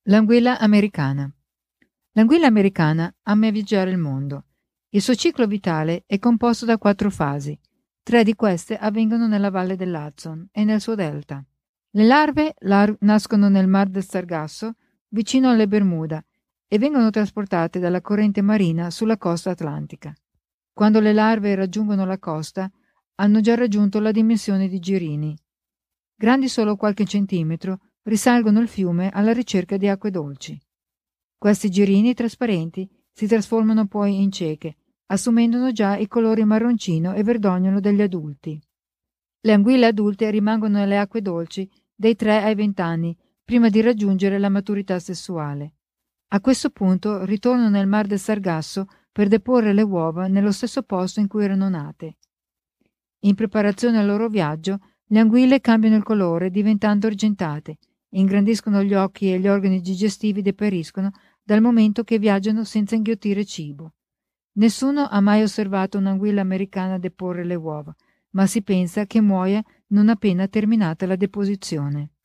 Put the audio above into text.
L'anguilla americana. L'anguilla americana ama viaggiare il mondo. Il suo ciclo vitale è composto da 4 fasi. 3 di queste avvengono nella valle dell'Hudson e nel suo delta. Le larve nascono nel Mar del Sargasso, vicino alle Bermuda, e vengono trasportate dalla corrente marina sulla costa atlantica. Quando le larve raggiungono la costa, hanno già raggiunto la dimensione di girini. Grandi solo qualche centimetro, risalgono il fiume alla ricerca di acque dolci. Questi girini trasparenti si trasformano poi in cieche, assumendo già i colori marroncino e verdognolo degli adulti. Le anguille adulte rimangono nelle acque dolci dai 3 ai 20 anni, prima di raggiungere la maturità sessuale. A questo punto ritornano nel Mar del Sargasso per deporre le uova nello stesso posto in cui erano nate. In preparazione al loro viaggio, le anguille cambiano il colore diventando argentate, ingrandiscono gli occhi e gli organi digestivi deperiscono dal momento che viaggiano senza inghiottire cibo. Nessuno ha mai osservato un'anguilla americana deporre le uova, ma si pensa che muoia non appena terminata la deposizione.